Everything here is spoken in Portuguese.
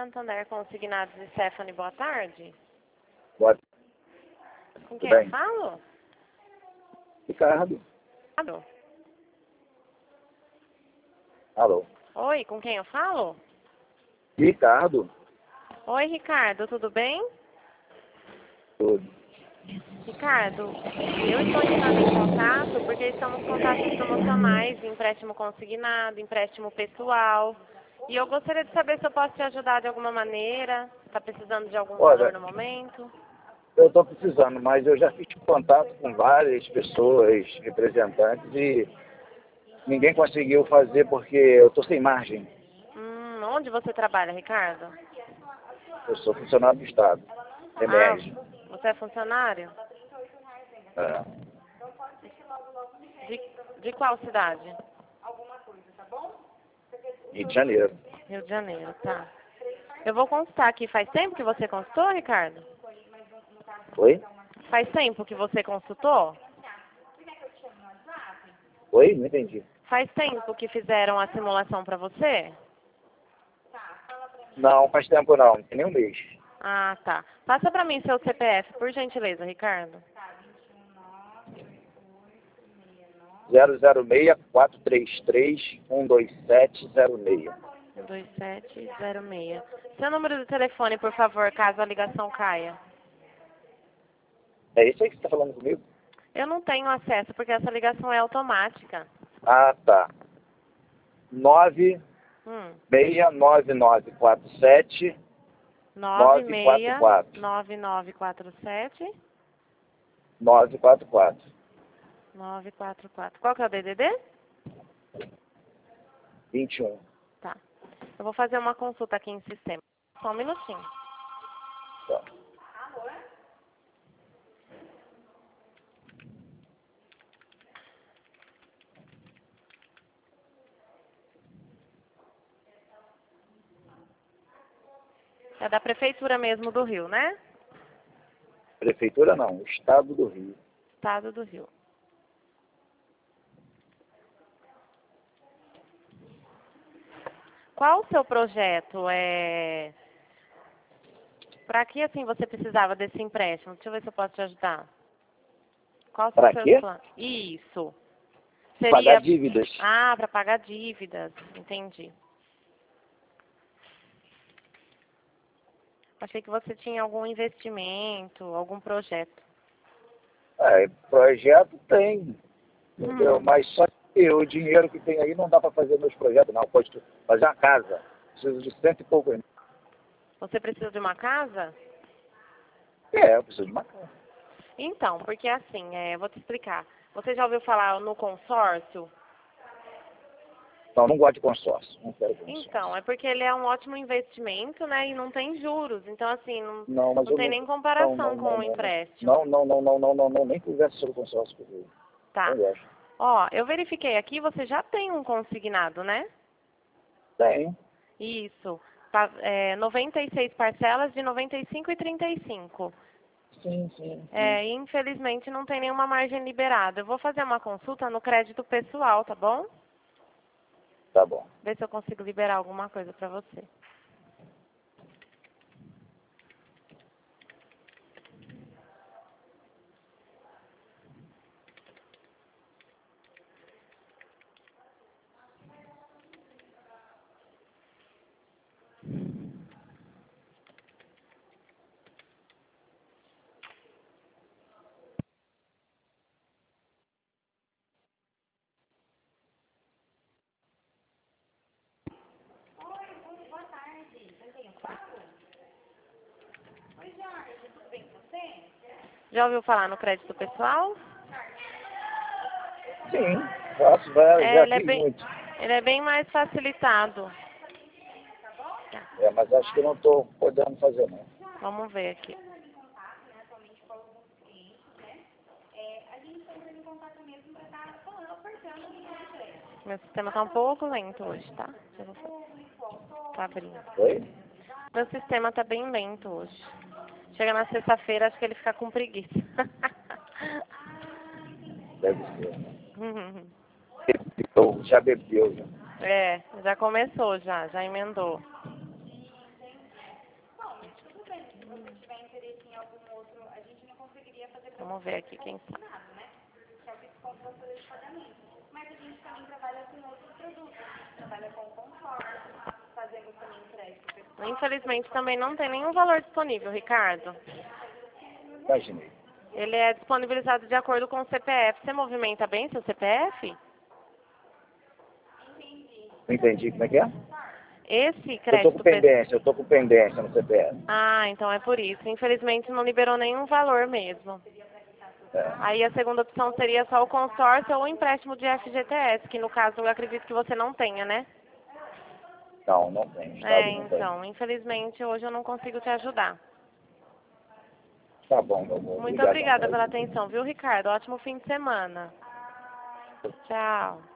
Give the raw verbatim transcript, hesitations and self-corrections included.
Santander Consignados e Stephanie, boa tarde. Boa Com quem Tudo eu bem. falo? Ricardo. Alô. Alô. Oi, com quem eu falo? Ricardo. Oi, Ricardo, tudo bem? Tudo. Ricardo, eu estou entrando em contato porque estamos com taxas promocionais de empréstimo consignado, empréstimo pessoal. E eu gostaria de saber se eu posso te ajudar de alguma maneira. Está precisando de algum valor Olha, no momento? eu estou precisando, mas eu já fiz contato com várias pessoas, representantes, e ninguém conseguiu fazer porque eu estou sem margem. Hum, onde você trabalha, Ricardo? Eu sou funcionário do Estado. Ah, Emerge. você é funcionário? É. De, de qual cidade? Rio de Janeiro. Rio de Janeiro, tá. Eu vou consultar aqui. Faz tempo que você consultou, Ricardo? Oi? Faz tempo que você consultou? Oi? Não entendi. Faz tempo que fizeram a simulação para você? Não, faz tempo não. Não tem nem um mês. Ah, tá. Passa para mim seu C P F, por gentileza, Ricardo. zero zero seis, quatro três três, um dois sete zero seis. dois sete zero seis. Seu número de telefone, por favor, caso a ligação caia. É isso aí que você está falando comigo? Eu não tenho acesso, porque essa ligação é automática. Ah, tá. nove Hum. seis nove nove quatro sete nove nove quatro seis quatro nove nove quatro sete nove quatro quatro. nove quatro quatro. Qual que é o D D D? vinte e um. Tá. Eu vou fazer uma consulta aqui em sistema. Só um minutinho. Tá. É da Prefeitura mesmo do Rio, né? Prefeitura não, Estado do Rio. Estado do Rio. Qual o seu projeto? É... Para que, assim, você precisava desse empréstimo? Deixa eu ver se eu posso te ajudar. Qual são os Para seus quê? planos? Isso. Pagar Seria... dívidas. Ah, para pagar dívidas. Entendi. Achei que você tinha algum investimento, algum projeto. É, projeto tem, entendeu? Hum. Mas só que o dinheiro que tem aí não dá para fazer meus projetos, não. Pode fazer uma casa. Preciso de cento e pouco. Você precisa de uma casa? É, eu preciso de uma casa. Então, porque assim, é, vou te explicar. Você já ouviu falar no consórcio? Não, não gosto de consórcio. Não quero consórcio. Então, é porque ele é um ótimo investimento, né? E não tem juros. Então, assim, não, Não, mas não eu tem não. nem Não, comparação não, com não, o não, não. empréstimo. Não, não, não, não, não, não, não. Nem conversa sobre consórcio comigo. Tá. Não gosto. Ó, eu verifiquei aqui, você já tem um consignado, né? Tem. Isso. Tá, é, noventa e seis parcelas de noventa e cinco e trinta e cinco. Sim, sim, sim. É, infelizmente não tem nenhuma margem liberada. Eu vou fazer uma consulta no crédito pessoal, tá bom? Tá bom. Ver se eu consigo liberar alguma coisa pra você. Já ouviu falar no crédito pessoal? Sim, faço, já, É, já ele é fiz bem, muito. ele é bem mais facilitado. É, mas acho que eu não estou podendo fazer, não. Vamos ver aqui. Meu sistema tá um pouco lento hoje, tá? Deixa eu ver. Tá abrindo. Oi? Meu sistema tá bem lento hoje. Chega na sexta-feira, acho que ele fica com preguiça. Deve ser. Bebeu, já bebeu, já. É, já começou já, já emendou. Vamos ver aqui quem sabe. Mas a gente também trabalha com outros produtos. Trabalha com consórcio, fazendo também empréstimo. Infelizmente também não tem nenhum valor disponível, Ricardo. Imaginei. Ele é disponibilizado de acordo com o C P F. Você movimenta bem seu C P F? Não entendi como é que é? Esse Eu tô crédito... com pendência, eu tô com pendência no C P F. Ah, então é por isso. Infelizmente não liberou nenhum valor mesmo. É. Aí a segunda opção seria só o consórcio ou o empréstimo de F G T S, que no caso eu acredito que você não tenha, né? Não, não tem. O Estado É, não tem. então, infelizmente hoje eu não consigo te ajudar. Tá bom, meu amor. Muito Obrigado, obrigada André. pela atenção, viu, Ricardo? Ótimo fim de semana. Tchau.